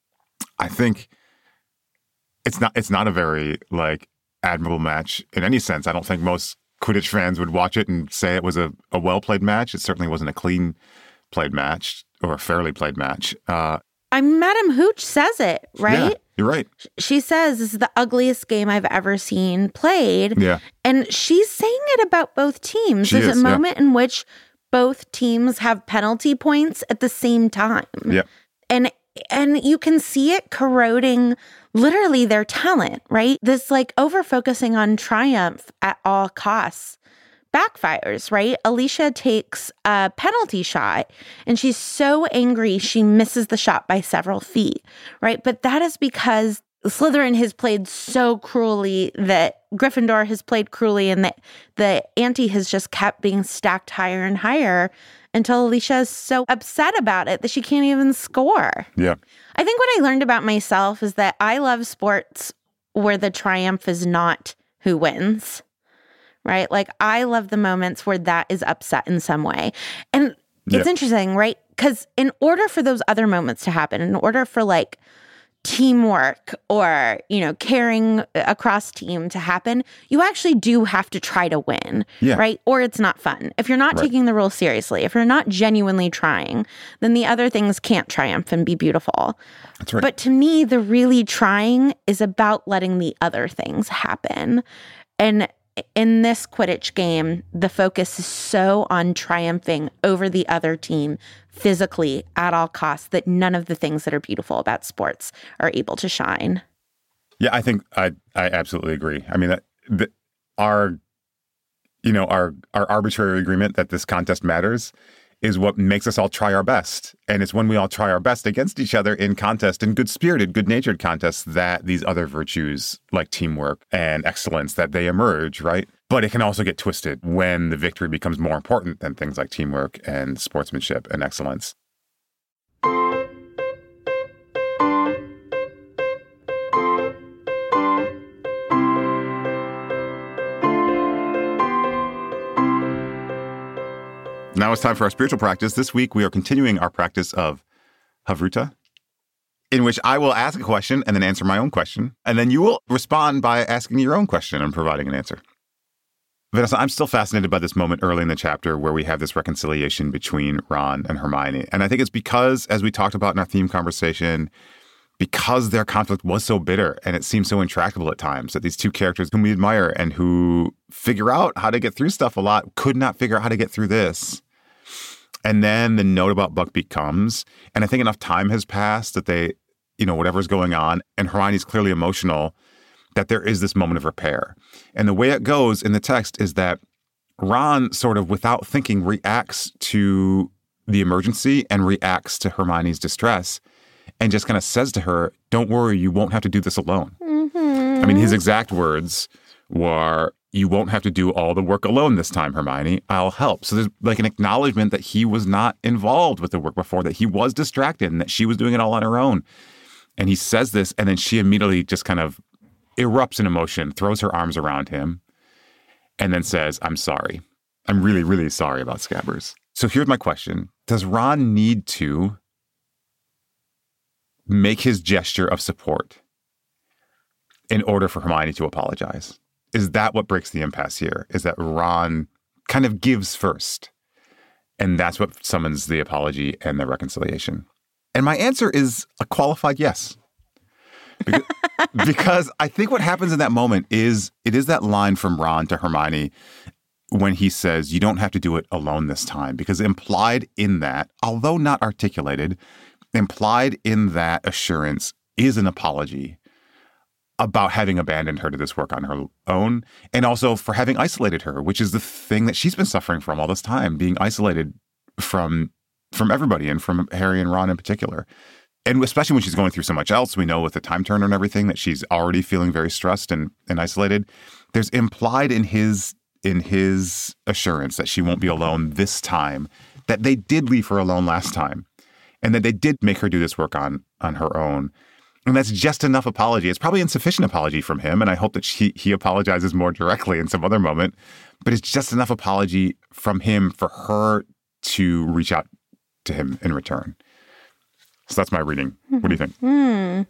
I think it's not it's not a very, like, admirable match in any sense. I don't think most Quidditch fans would watch it and say it was a, a well-played match. It certainly wasn't a clean-played match or a fairly played match. Uh, I Madam Hooch says it, right? Yeah, you're right. She says this is the ugliest game I've ever seen played. Yeah. And she's saying it about both teams. She There's is, a yeah. moment in which both teams have penalty points at the same time. Yeah. And and you can see it corroding literally their talent, right? This like over-focusing on triumph at all costs backfires, right? Alicia takes a penalty shot and she's so angry she misses the shot by several feet, right? But that is because Slytherin has played so cruelly that Gryffindor has played cruelly and that the ante has just kept being stacked higher and higher until Alicia is so upset about it that she can't even score. Yeah. I think what I learned about myself is that I love sports where the triumph is not who wins, right? Like I love the moments where that is upset in some way. And it's yeah. interesting, right? Because in order for those other moments to happen, in order for like teamwork or, you know, caring across team to happen, you actually do have to try to win, yeah. right? Or it's not fun. If you're not right. taking the rules seriously, if you're not genuinely trying, then the other things can't triumph and be beautiful. That's right. But to me, the really trying is about letting the other things happen. And in this Quidditch game, the focus is so on triumphing over the other team physically at all costs that none of the things that are beautiful about sports are able to shine. Yeah, I think I I absolutely agree. I mean, that, the, our you know our our arbitrary agreement that this contest matters is what makes us all try our best. And it's when we all try our best against each other in contest, in good-spirited, good-natured contests, that these other virtues like teamwork and excellence, that they emerge, right? But it can also get twisted when the victory becomes more important than things like teamwork and sportsmanship and excellence. Now it's time for our spiritual practice. This week, we are continuing our practice of Havruta, in which I will ask a question and then answer my own question. And then you will respond by asking your own question and providing an answer. Vanessa, I'm still fascinated by this moment early in the chapter where we have this reconciliation between Ron and Hermione. And I think it's because, as we talked about in our theme conversation, because their conflict was so bitter and it seems so intractable at times, that these two characters whom we admire and who figure out how to get through stuff a lot could not figure out how to get through this. And then the note about Buckbeak comes, and I think enough time has passed that they, you know, whatever's going on, and Hermione's clearly emotional, that there is this moment of repair. And the way it goes in the text is that Ron sort of, without thinking, reacts to the emergency and reacts to Hermione's distress and just kind of says to her, don't worry, you won't have to do this alone. Mm-hmm. I mean, his exact words were, you won't have to do all the work alone this time, Hermione. I'll help. So there's like an acknowledgement that he was not involved with the work before, that he was distracted and that she was doing it all on her own. And he says this, and then she immediately just kind of erupts in emotion, throws her arms around him, and then says, I'm sorry. I'm really, really sorry about Scabbers. So here's my question. Does Ron need to make his gesture of support in order for Hermione to apologize? Is that what breaks the impasse here? Is that Ron kind of gives first, and that's what summons the apology and the reconciliation? And my answer is a qualified yes. Because, because I think what happens in that moment is it is that line from Ron to Hermione when he says, you don't have to do it alone this time. Because implied in that, although not articulated, implied in that assurance is an apology about having abandoned her to this work on her own, and also for having isolated her, which is the thing that she's been suffering from all this time, being isolated from from everybody and from Harry and Ron in particular. And especially when she's going through so much else, we know with the time turner and everything that she's already feeling very stressed and, and isolated. There's implied in his in his assurance that she won't be alone this time, that they did leave her alone last time, and that they did make her do this work on on her own. And that's just enough apology. It's probably insufficient apology from him, and I hope that she, he apologizes more directly in some other moment. But it's just enough apology from him for her to reach out to him in return. So that's my reading. What do you think? Hmm.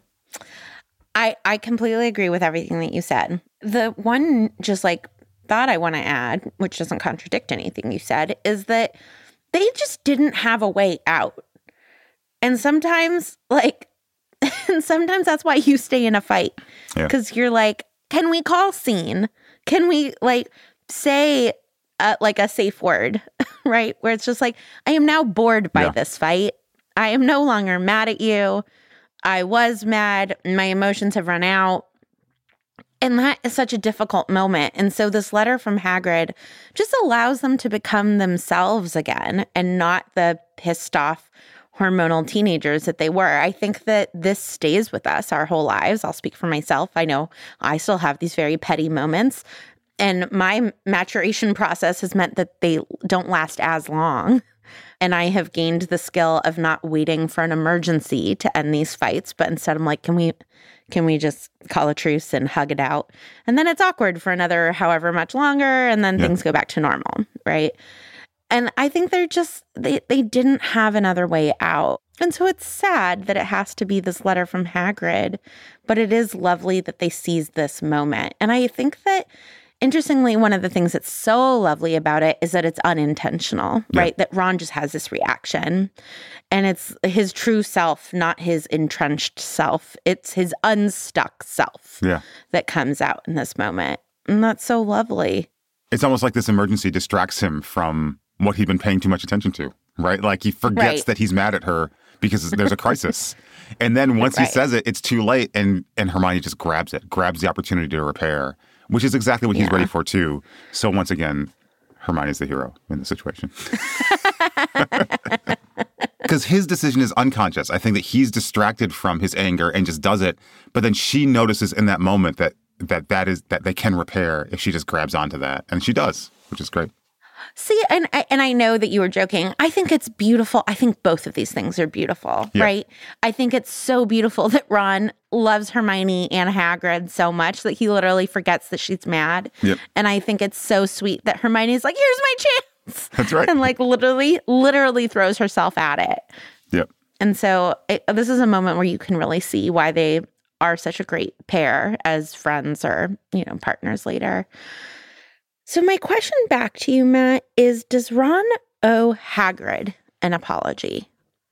I I completely agree with everything that you said. The one just like thought I want to add, which doesn't contradict anything you said, is that they just didn't have a way out. And sometimes, like, and sometimes that's why you stay in a fight. Because yeah. you're like, can we call scene? Can we, like, say, uh, like, a safe word, right? Where it's just like, I am now bored by yeah. this fight. I am no longer mad at you. I was mad. My emotions have run out. And that is such a difficult moment. And so this letter from Hagrid just allows them to become themselves again and not the pissed off hormonal teenagers that they were. I think that this stays with us our whole lives. I'll speak for myself. I know I still have these very petty moments. And my maturation process has meant that they don't last as long. And I have gained the skill of not waiting for an emergency to end these fights, but instead I'm like, can we can we just call a truce and hug it out? And then it's awkward for another however much longer, and then yeah. things go back to normal, right? And I think they're just, they, they didn't have another way out. And so it's sad that it has to be this letter from Hagrid, but it is lovely that they seized this moment. And I think that, interestingly, one of the things that's so lovely about it is that it's unintentional, yeah. right? That Ron just has this reaction. And it's his true self, not his entrenched self. It's his unstuck self yeah. that comes out in this moment. And that's so lovely. It's almost like this emergency distracts him from what he'd been paying too much attention to, right? Like he forgets right. that he's mad at her because there's a crisis. And then once right. he says it, it's too late. And, and Hermione just grabs it, grabs the opportunity to repair, which is exactly what yeah. he's ready for, too. So once again, Hermione's the hero in the situation. Because his decision is unconscious. I think that he's distracted from his anger and just does it. But then she notices in that moment that that, that is that they can repair if she just grabs onto that. And she does, which is great. See, and I, and I know that you were joking. I think it's beautiful. I think both of these things are beautiful, yeah. right? I think it's so beautiful that Ron loves Hermione and Hagrid so much that he literally forgets that she's mad. Yep. And I think it's so sweet that Hermione's like, here's my chance. That's right. And like literally, literally throws herself at it. Yep. And so it, this is a moment where you can really see why they are such a great pair as friends or, you know, partners later. So my question back to you, Matt, is does Ron owe Hagrid an apology?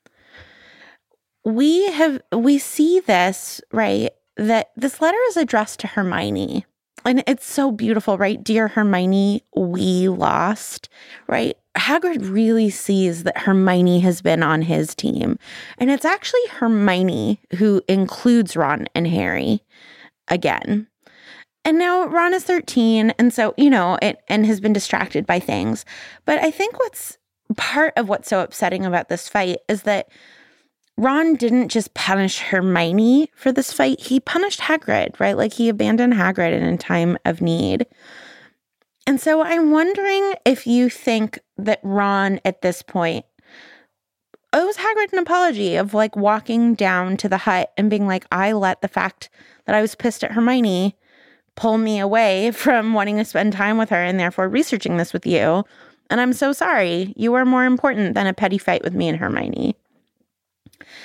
We have, we see this, right, that this letter is addressed to Hermione. And it's so beautiful, right? Dear Hermione, we lost, right? Hagrid really sees that Hermione has been on his team. And it's actually Hermione who includes Ron and Harry again. And now Ron is thirteen, and so, you know, it, and has been distracted by things. But I think what's part of what's so upsetting about this fight is that Ron didn't just punish Hermione for this fight. He punished Hagrid, right? Like he abandoned Hagrid in a time of need. And so I'm wondering if you think that Ron at this point owes Hagrid an apology of like walking down to the hut and being like, I let the fact that I was pissed at Hermione pull me away from wanting to spend time with her and therefore researching this with you. And I'm so sorry. You are more important than a petty fight with me and Hermione.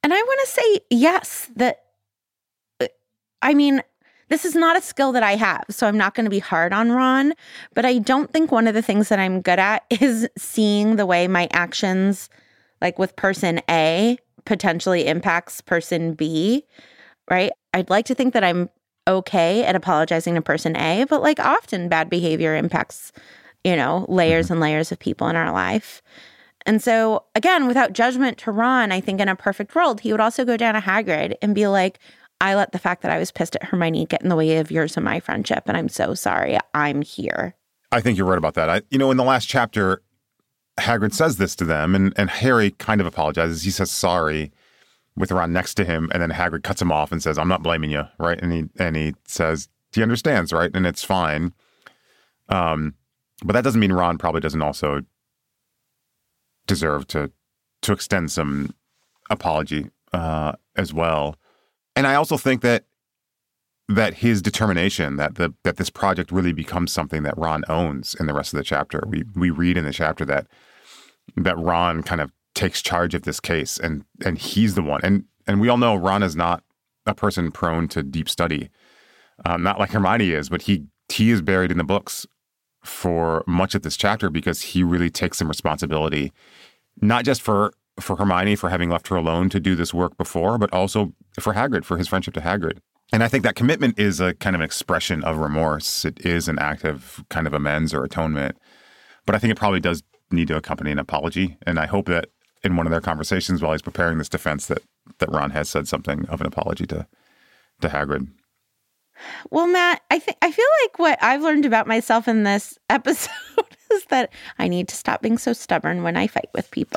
And I want to say, yes, that, I mean, this is not a skill that I have, so I'm not going to be hard on Ron, but I don't think one of the things that I'm good at is seeing the way my actions, like with person A, potentially impacts person B, right? I'd like to think that I'm okay at apologizing to person A, but like often bad behavior impacts, you know, layers and layers of people in our life. And so, again, without judgment to Ron, I think in a perfect world, he would also go down to Hagrid and be like, I let the fact that I was pissed at Hermione get in the way of yours and my friendship, and I'm so sorry. I'm here. I think you're right about that. I, you know, in the last chapter, Hagrid says this to them, and, and Harry kind of apologizes. He says sorry with Ron next to him, and then Hagrid cuts him off and says, I'm not blaming you, right? And he and he says, he understands, right? And it's fine. Um, but that doesn't mean Ron probably doesn't also deserve to to extend some apology uh, as well. And I also think that that his determination that the that this project really becomes something that Ron owns in the rest of the chapter. We we read in the chapter that that Ron kind of takes charge of this case, and and he's the one. And and we all know Ron is not a person prone to deep study, um, not like Hermione is, but he he is buried in the books for much of this chapter because he really takes some responsibility, not just for for Hermione for having left her alone to do this work before, but also for Hagrid, for his friendship to Hagrid. And I think that commitment is a kind of expression of remorse. It is an act of kind of amends or atonement. But I think it probably does need to accompany an apology. And I hope that in one of their conversations while he's preparing this defense that that Ron has said something of an apology to to Hagrid. Well, Matt, I think I feel like what I've learned about myself in this episode is that I need to stop being so stubborn when I fight with people.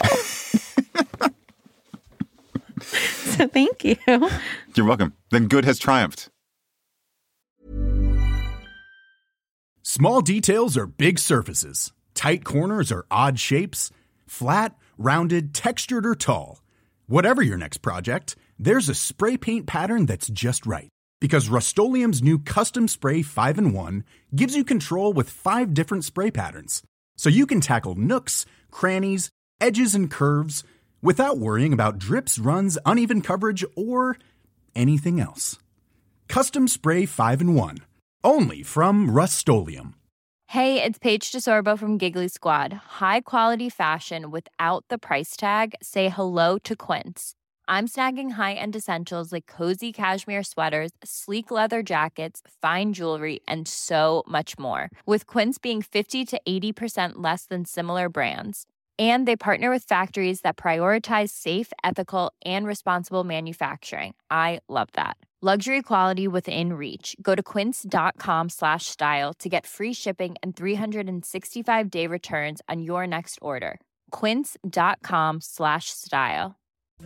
So thank you. You're welcome. Then good has triumphed. Small details are big surfaces. Tight corners are odd shapes. Flat, rounded, textured, or tall. Whatever your next project, there's a spray paint pattern that's just right. Because Rust-Oleum's new Custom Spray five in one gives you control with five different spray patterns. So you can tackle nooks, crannies, edges, and curves without worrying about drips, runs, uneven coverage, or anything else. Custom Spray five in one. Only from Rust-Oleum. Hey, it's Paige DeSorbo from Giggly Squad. High quality fashion without the price tag. Say hello to Quince. I'm snagging high-end essentials like cozy cashmere sweaters, sleek leather jackets, fine jewelry, and so much more. With Quince being fifty to eighty percent less than similar brands. And they partner with factories that prioritize safe, ethical, and responsible manufacturing. I love that. Luxury quality within reach. Go to quince.com slash style to get free shipping and three sixty-five day returns on your next order. Quince.com slash style.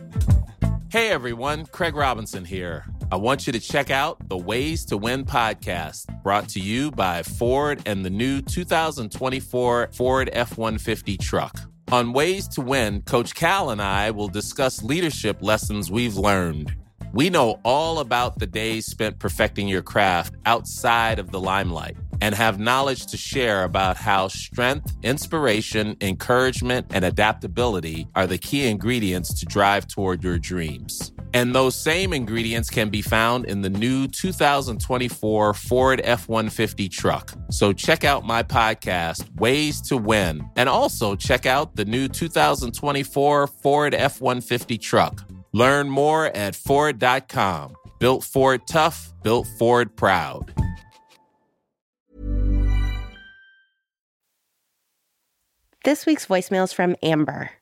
Hey everyone, Craig Robinson here. I want you to check out the Ways to Win podcast, brought to you by Ford and the new two thousand twenty-four Ford F one fifty truck. On Ways to Win, Coach Cal and I will discuss leadership lessons we've learned. We know all about the days spent perfecting your craft outside of the limelight and have knowledge to share about how strength, inspiration, encouragement, and adaptability are the key ingredients to drive toward your dreams. And those same ingredients can be found in the new two thousand twenty-four Ford F one fifty truck. So check out my podcast, Ways to Win, and also check out the new two thousand twenty-four Ford F one fifty truck. Learn more at Ford dot com. Built Ford tough, built Ford proud. This week's voicemail is from Amber.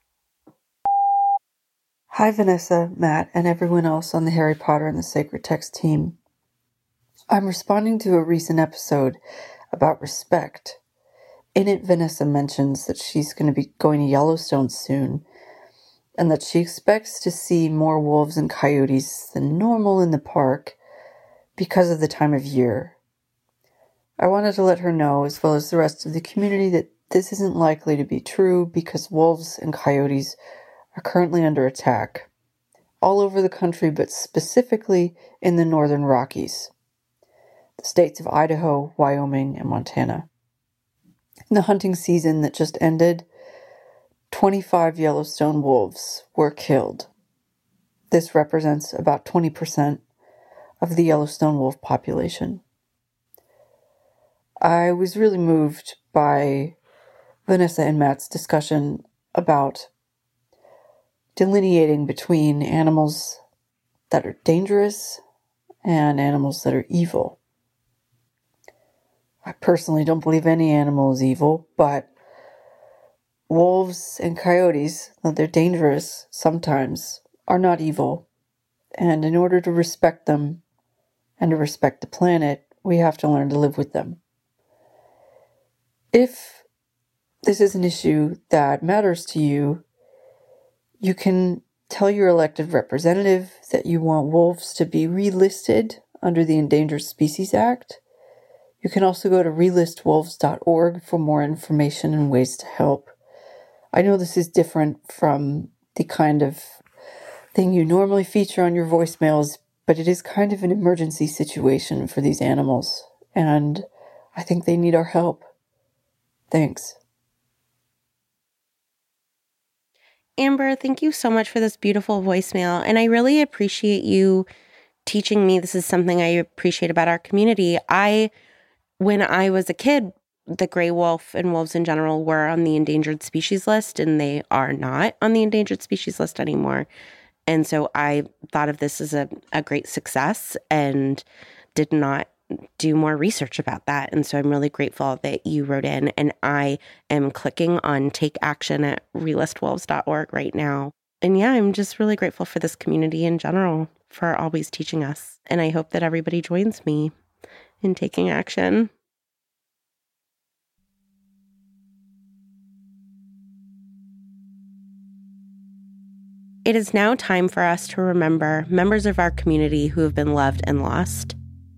Hi, Vanessa, Matt, and everyone else on the Harry Potter and the Sacred Text team. I'm responding to a recent episode about respect. In it, Vanessa mentions that she's going to be going to Yellowstone soon, and that she expects to see more wolves and coyotes than normal in the park because of the time of year. I wanted to let her know, as well as the rest of the community, that this isn't likely to be true because wolves and coyotes are currently under attack all over the country, but specifically in the northern Rockies, the states of Idaho, Wyoming, and Montana. In the hunting season that just ended, twenty-five Yellowstone wolves were killed. this represents about twenty percent of the Yellowstone wolf population. I was really moved by Vanessa and Matt's discussion about delineating between animals that are dangerous and animals that are evil. I personally don't believe any animal is evil, but wolves and coyotes, though they're dangerous sometimes, are not evil. And in order to respect them and to respect the planet, we have to learn to live with them. If this is an issue that matters to you, you can tell your elected representative that you want wolves to be relisted under the Endangered Species Act. You can also go to relist wolves dot org for more information and ways to help. I know this is different from the kind of thing you normally feature on your voicemails, but it is kind of an emergency situation for these animals, and I think they need our help. Thanks. Amber, thank you so much for this beautiful voicemail. And I really appreciate you teaching me. This is something I appreciate about our community. I, when I was a kid, the gray wolf and wolves in general were on the endangered species list, and they are not on the endangered species list anymore. And so I thought of this as a, a great success and did not do more research about that. And so I'm really grateful that you wrote in, and I am clicking on take action at relist wolves dot org right now. And yeah, I'm just really grateful for this community in general for always teaching us. And I hope that everybody joins me in taking action. It is now time for us to remember members of our community who have been loved and lost.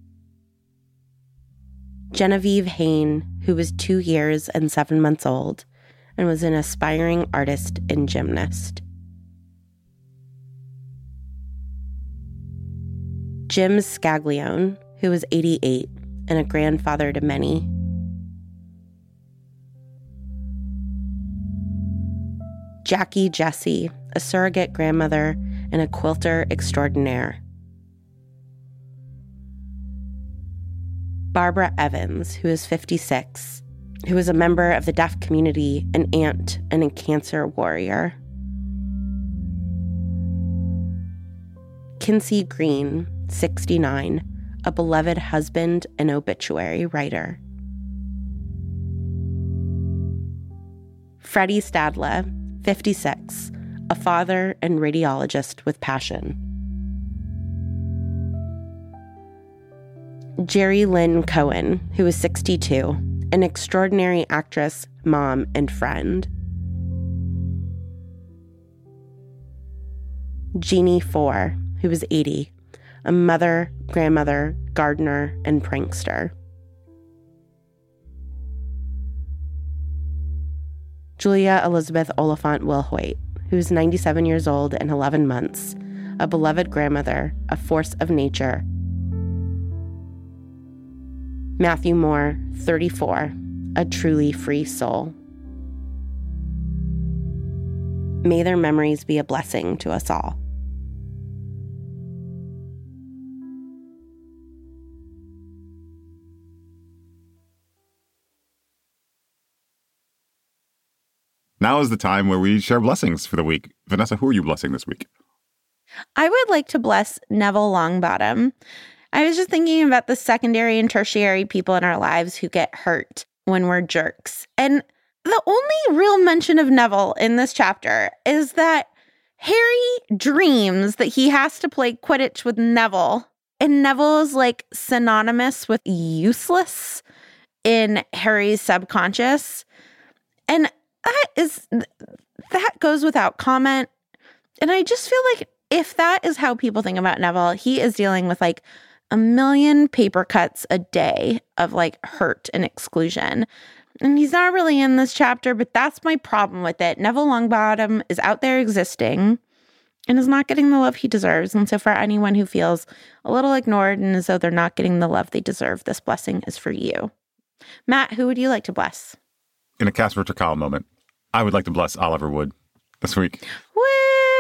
Genevieve Hain, who was two years and seven months old and was an aspiring artist and gymnast. Jim Scaglione, who was eighty-eight and a grandfather to many. Jackie Jesse, a surrogate grandmother and a quilter extraordinaire. Barbara Evans, who is fifty-six, who is a member of the deaf community, an aunt, and a cancer warrior. Kinsey Green, sixty-nine, a beloved husband and obituary writer. Freddie Stadler, fifty-six, a father and radiologist with passion. Jerry Lynn Cohen, who is sixty-two, an extraordinary actress, mom, and friend. Jeannie Four, who is eighty, a mother, grandmother, gardener, and prankster. Julia Elizabeth Oliphant Wilhoit, who is ninety-seven years old and eleven months, a beloved grandmother, a force of nature. Matthew Moore, thirty-four, a truly free soul. May their memories be a blessing to us all. Now is the time where we share blessings for the week. Vanessa, who are you blessing this week? I would like to bless Neville Longbottom. I was just thinking about the secondary and tertiary people in our lives who get hurt when we're jerks. And the only real mention of Neville in this chapter is that Harry dreams that he has to play Quidditch with Neville. And Neville is like synonymous with useless in Harry's subconscious. And that is, that goes without comment. And I just feel like if that is how people think about Neville, he is dealing with like a million paper cuts a day of like hurt and exclusion. And he's not really in this chapter, but that's my problem with it. Neville Longbottom is out there existing and is not getting the love he deserves. And so for anyone who feels a little ignored and as though they're not getting the love they deserve, this blessing is for you. Matt, who would you like to bless? In a Casper ter Kuile moment, I would like to bless Oliver Wood this week. Woo!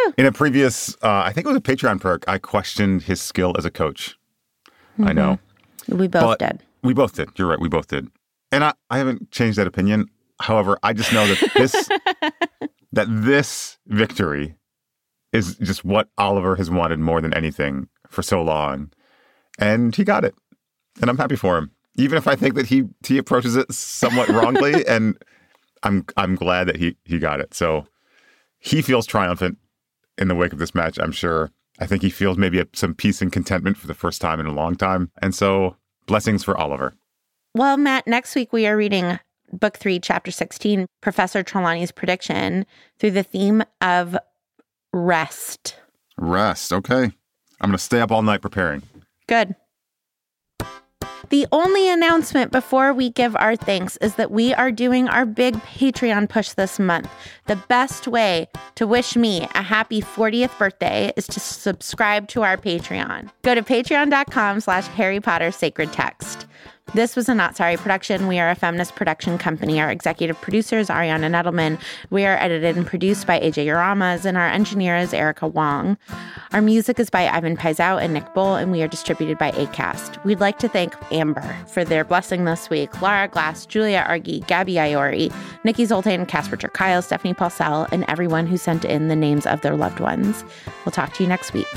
you. In a previous, uh, I think it was a Patreon perk, I questioned his skill as a coach. Mm-hmm. I know. We both but did. We both did. You're right. We both did. And I, I haven't changed that opinion. However, I just know that this that this victory is just what Oliver has wanted more than anything for so long. And he got it. And I'm happy for him. Even if I think that he he approaches it somewhat wrongly, and I'm I'm glad that he he got it. So he feels triumphant in the wake of this match, I'm sure. I think he feels maybe some peace and contentment for the first time in a long time. And so blessings for Oliver. Well, Matt, next week we are reading Book three, Chapter sixteen, Professor Trelawney's Prediction, through the theme of rest. Rest. Okay. I'm going to stay up all night preparing. Good. The only announcement before we give our thanks is that we are doing our big Patreon push this month. The best way to wish me a happy fortieth birthday is to subscribe to our Patreon. Go to patreon.com slash Harry Potter Sacred Text. This was a Not Sorry production. We are a feminist production company. Our executive producer is Ariana Nettleman. We are edited and produced by A J Uramas, and our engineer is Erica Wong. Our music is by Ivan Paisau and Nick Bull, and we are distributed by Acast. We'd like to thank Amber for their blessing this week, Lara Glass, Julia Argy, Gabby Iori, Nikki Zoltan, Casper Kyle, Stephanie Paulsell, and everyone who sent in the names of their loved ones. We'll talk to you next week.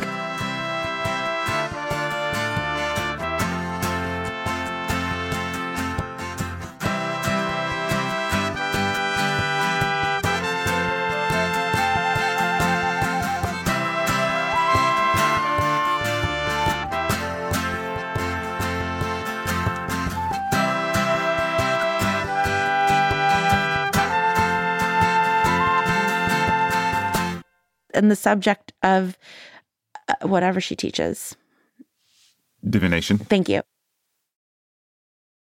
And the subject of uh, whatever she teaches. Divination. Thank you.